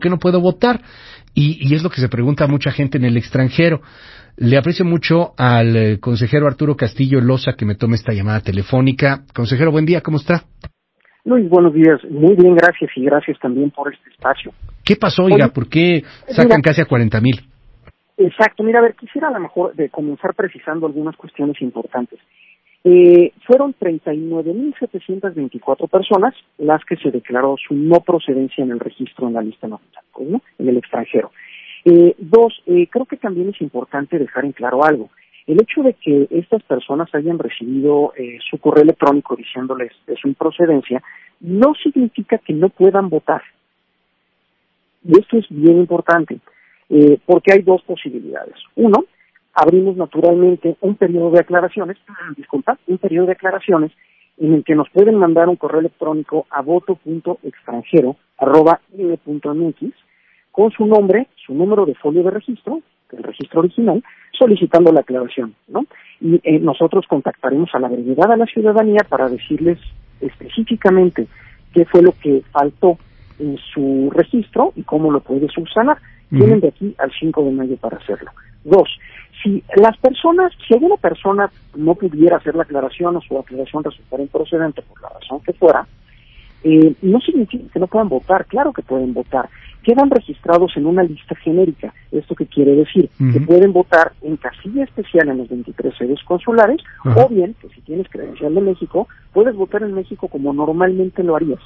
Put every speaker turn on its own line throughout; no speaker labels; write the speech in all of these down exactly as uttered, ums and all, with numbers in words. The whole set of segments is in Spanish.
qué no puedo votar? Y, y es lo que se pregunta a mucha gente en el extranjero. Le aprecio mucho al eh, consejero Arturo Castillo Loza que me tome esta llamada telefónica. Consejero, buen día, ¿cómo está?
Luis, buenos días. Muy bien, gracias, y gracias también por este espacio.
¿Qué pasó, oiga? ¿Por qué sacan mira, casi a cuarenta mil?
Exacto, mira, a ver, quisiera a lo mejor de comenzar precisando algunas cuestiones importantes. Eh, fueron treinta y nueve mil setecientas veinticuatro personas las que se declaró su no procedencia en el registro en la lista nacional, ¿no? En el extranjero. Eh, dos, eh, creo que también es importante dejar en claro algo. El hecho de que estas personas hayan recibido eh, su correo electrónico diciéndoles de su improcedencia no significa que no puedan votar. Y esto es bien importante, eh, porque hay dos posibilidades. Uno, abrimos naturalmente un periodo de aclaraciones, disculpa, un periodo de aclaraciones en el que nos pueden mandar un correo electrónico a voto punto extranjero arroba i n e punto m x con su nombre, su número de folio de registro, el registro original, solicitando la aclaración, ¿no? Y eh, nosotros contactaremos a la brevedad a la ciudadanía para decirles específicamente qué fue lo que faltó en su registro y cómo lo puede subsanar. Uh-huh. Tienen de aquí al cinco de mayo para hacerlo. Dos, si las personas, si alguna persona no pudiera hacer la aclaración o su aclaración resultara improcedente por la razón que fuera, eh, no significa que no puedan votar, claro que pueden votar. Quedan registrados en una lista genérica. ¿Esto qué quiere decir? Uh-huh. Que pueden votar en casilla especial en las veintitrés sedes consulares, uh-huh. o bien, que si tienes credencial de México, puedes votar en México como normalmente lo harías.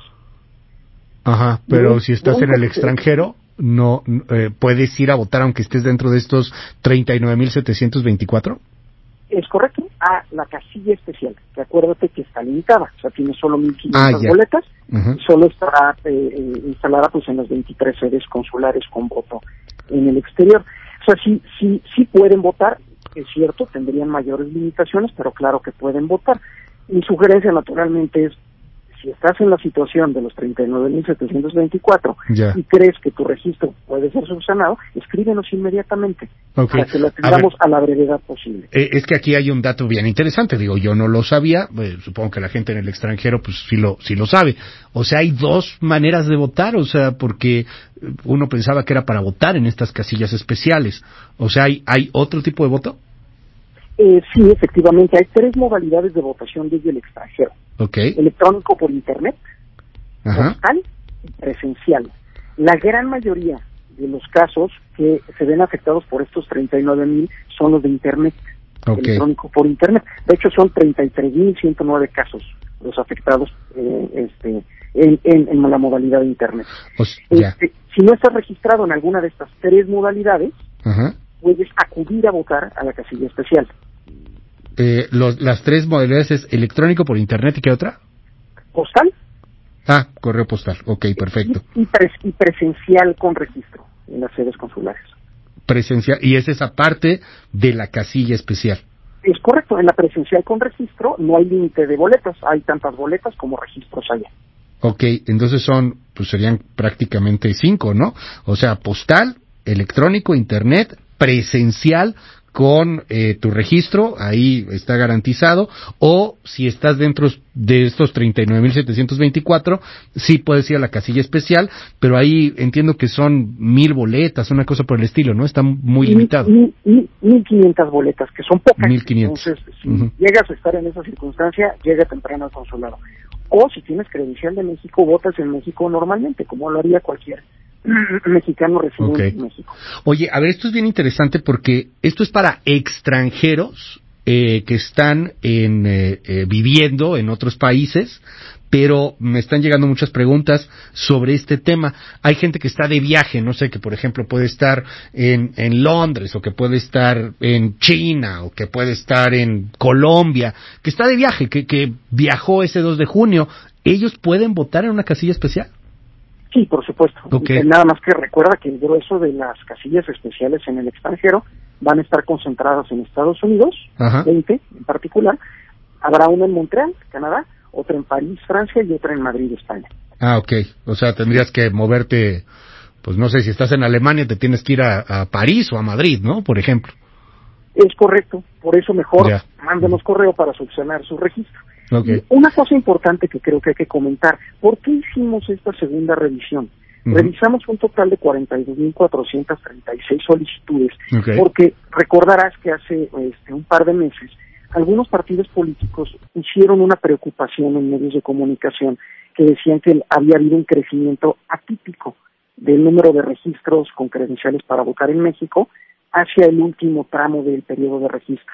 Ajá, pero no, si estás no, en el extranjero, no eh, puedes ir a votar aunque estés dentro de estos treinta y nueve mil setecientos veinticuatro.
Es correcto, a la casilla especial, que acuérdate que está limitada, o sea, tiene solo mil quinientas ah, boletas, uh-huh. y solo estará eh, eh, instalada pues en las veintitrés sedes consulares con voto en el exterior. O sea, sí, sí, sí pueden votar, es cierto, tendrían mayores limitaciones, pero claro que pueden votar. Mi sugerencia naturalmente es, si estás en la situación de los treinta y nueve mil setecientos veinticuatro yeah. y crees que tu registro puede ser subsanado, escríbenos inmediatamente okay. para que lo tengamos a, a la brevedad posible.
Eh, es que aquí hay un dato bien interesante, digo, yo no lo sabía, eh, supongo que la gente en el extranjero pues sí lo, sí lo sabe. O sea, hay dos maneras de votar, o sea, porque uno pensaba que era para votar en estas casillas especiales. O sea, ¿hay, hay otro tipo de voto?
Eh, sí, efectivamente, hay tres modalidades de votación desde el extranjero.
Okay.
Electrónico por internet,
Ajá.
postal y presencial. La gran mayoría de los casos que se ven afectados por estos treinta y nueve mil son los de internet, okay. electrónico por internet. De hecho, son treinta y tres mil ciento nueve casos los afectados eh, este, en, en, en la modalidad de internet.
Pues,
este, si no estás registrado en alguna de estas tres modalidades,
Ajá.
puedes acudir a votar a la casilla especial.
Eh, los, las tres modalidades es electrónico por internet y ¿qué otra?
Postal.
Ah, correo postal, ok, perfecto.
Y, y, pres, y presencial con registro en las sedes consulares.
Presencial, y es esa parte de la casilla especial.
Es correcto, en la presencial con registro no hay límite de boletas, hay tantas boletas como registros haya.
Ok, entonces son, pues serían prácticamente cinco, ¿no? O sea, postal, electrónico, internet, presencial con eh, tu registro, ahí está garantizado, o si estás dentro de estos treinta y nueve mil setecientos veinticuatro, sí puedes ir a la casilla especial, pero ahí entiendo que son mil boletas, una cosa por el estilo, ¿no? Está muy
mil,
limitado.
Mil, mil, mil quinientas boletas, que son pocas.
Mil quinientas.
Entonces, si
uh-huh.
llegas a estar en esa circunstancia, llega temprano al consulado. O si tienes credencial de México, votas en México normalmente, como lo haría cualquier mexicano residente okay. en México.
Oye, a ver, esto es bien interesante porque esto es para extranjeros eh, que están en, eh, eh, viviendo en otros países, pero me están llegando muchas preguntas sobre este tema. Hay gente que está de viaje, no sé, que por ejemplo puede estar en, en Londres, o que puede estar en China, o que puede estar en Colombia, que está de viaje, que, que viajó ese dos de junio. ¿Ellos pueden votar en una casilla especial?
Sí, por supuesto.
Okay.
Nada más que recuerda que el grueso de las casillas especiales en el extranjero van a estar concentradas en Estados Unidos,
Ajá.
veinte en particular. Habrá una en Montreal, Canadá, otra en París, Francia, y otra en Madrid, España.
Ah, ok. O sea, tendrías que moverte, pues no sé, si estás en Alemania te tienes que ir a, a París o a Madrid, ¿no? Por ejemplo.
Es correcto. Por eso mejor ya. mándenos correo para subsanar su registro.
Okay.
Y una cosa importante que creo que hay que comentar, ¿por qué hicimos esta segunda revisión? Uh-huh. Revisamos un total de cuarenta y dos mil cuatrocientas treinta y seis solicitudes,
okay.
porque recordarás que hace este, un par de meses algunos partidos políticos pusieron una preocupación en medios de comunicación que decían que había habido un crecimiento atípico del número de registros con credenciales para votar en México hacia el último tramo del periodo de registro.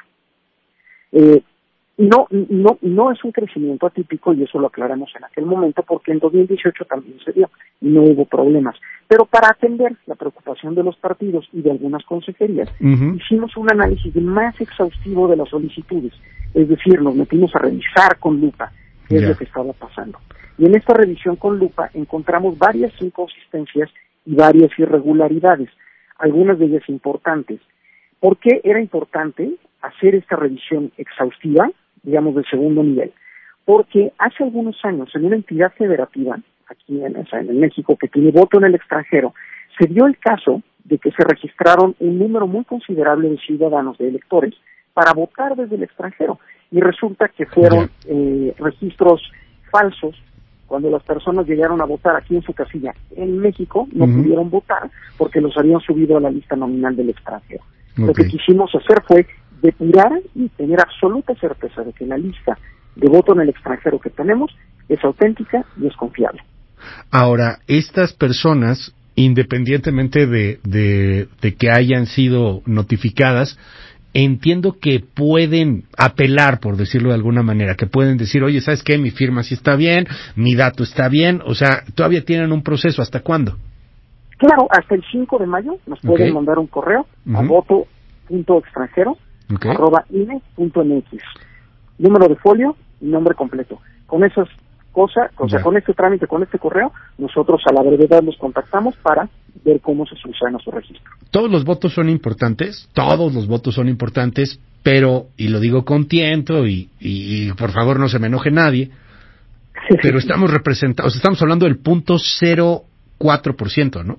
Eh, no, no, no es un crecimiento atípico, y eso lo aclaramos en aquel momento, porque en dos mil dieciocho también se dio y no hubo problemas. Pero para atender la preocupación de los partidos y de algunas consejerías, uh-huh. hicimos un análisis más exhaustivo de las solicitudes. Es decir, nos metimos a revisar con lupa qué yeah. es lo que estaba pasando. Y en esta revisión con lupa encontramos varias inconsistencias y varias irregularidades, algunas de ellas importantes. ¿Por qué era importante hacer esta revisión exhaustiva, digamos, de segundo nivel? Porque hace algunos años, en una entidad federativa, aquí en, o sea, en México, que tiene voto en el extranjero, se dio el caso de que se registraron un número muy considerable de ciudadanos, de electores, para votar desde el extranjero. Y resulta que fueron eh, registros falsos. Cuando las personas llegaron a votar aquí en su casilla en México, no uh-huh. pudieron votar porque los habían subido a la lista nominal del extranjero. Okay. Lo que quisimos hacer fue depurar y tener absoluta certeza de que la lista de voto en el extranjero que tenemos es auténtica y es confiable.
Ahora, estas personas, independientemente de, de, de que hayan sido notificadas, entiendo que pueden apelar, por decirlo de alguna manera, que pueden decir, oye, ¿sabes qué? Mi firma sí está bien, mi dato está bien, o sea, todavía tienen un proceso. ¿Hasta cuándo?
Claro, hasta el cinco de mayo nos pueden okay. mandar un correo uh-huh. a voto punto extranjero okay. arroba ine punto mx. Número de folio y nombre completo. Con esas cosas, o sea, con este trámite, con este correo, nosotros a la brevedad los contactamos para ver cómo se subsana su registro.
Todos los votos son importantes, todos los votos son importantes, pero, y lo digo con tiento, y, y, y por favor no se me enoje nadie, pero estamos representados, estamos hablando del punto cero cuatro por ciento, ¿no?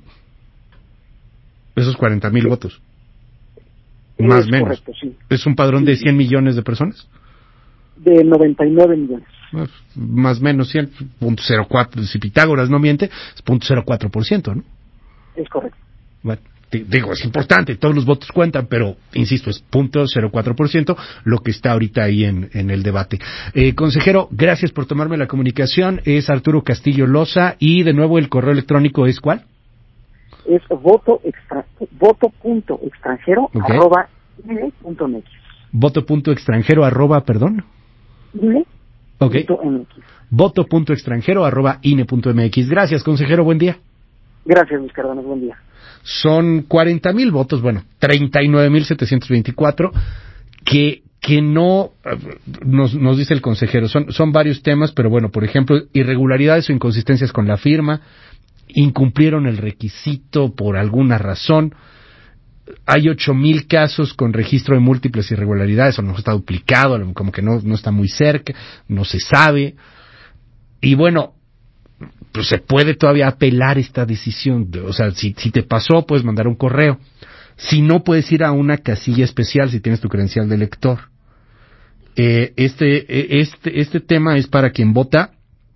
Esos cuarenta mil sí. votos. Más o menos.
Correcto, sí.
¿Es un padrón sí, de cien sí. millones de personas?
De noventa y nueve millones.
Pues, más o menos cien, punto cero cuatro, si Pitágoras no miente, es punto cero cuatro por ciento, ¿no?
Es correcto.
Bueno, digo, es importante, todos los votos cuentan, pero, insisto, es punto cero cuatro por ciento lo que está ahorita ahí en, en el debate. Eh, consejero, gracias por tomarme la comunicación, es Arturo Castillo Loza, y de nuevo el correo electrónico es ¿cuál?
Es voto extra, voto punto extranjero okay. arroba ine punto mx.
Voto punto extranjero arroba, perdón.
ine
okay. punto mx. Voto punto extranjero arroba ine punto mx. Gracias, consejero, buen día.
Gracias, Luis Cárdenas, buen día.
Son cuarenta mil votos, bueno, treinta y nueve mil setecientos veinticuatro, que que no, nos, nos dice el consejero, son, son varios temas, pero bueno, por ejemplo, irregularidades o inconsistencias con la firma, incumplieron el requisito por alguna razón, hay ocho mil casos con registro de múltiples irregularidades, o no está duplicado, como que no, no está muy cerca, no se sabe, y bueno, pues se puede todavía apelar esta decisión, o sea, si, si te pasó, puedes mandar un correo, si no, puedes ir a una casilla especial si tienes tu credencial de elector. Eh, este, este, este tema es para quien vota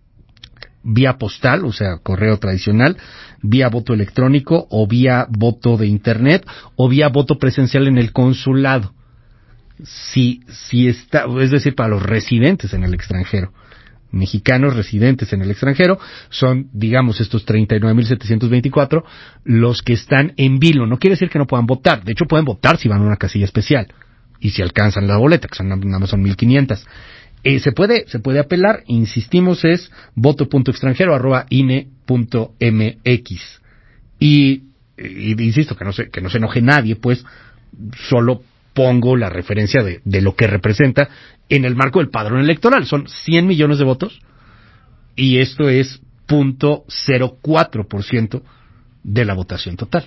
vía postal, o sea, correo tradicional, vía voto electrónico, o vía voto de internet, o vía voto presencial en el consulado. Si, si está, es decir, para los residentes en el extranjero. Mexicanos residentes en el extranjero son, digamos, estos treinta y nueve mil setecientos veinticuatro los que están en vilo. No quiere decir que no puedan votar. De hecho, pueden votar si van a una casilla especial y si alcanzan la boleta, que son nada más son mil quinientas. Eh, se puede, se puede apelar, insistimos, es voto punto extranjero arroba ine punto mx. Y, y insisto, que no se, que no se enoje nadie, pues, solo pongo la referencia de, de lo que representa en el marco del padrón electoral. Son cien millones de votos, y esto es punto cero cuatro por ciento de la votación total.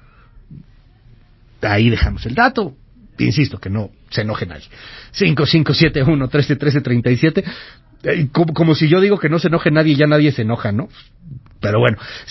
Ahí dejamos el dato. Insisto, que no se enoje nadie. cinco cinco siete uno trece trece treinta y siete, eh, como, como si yo digo que no se enoje nadie, ya nadie se enoja, ¿no? Pero bueno,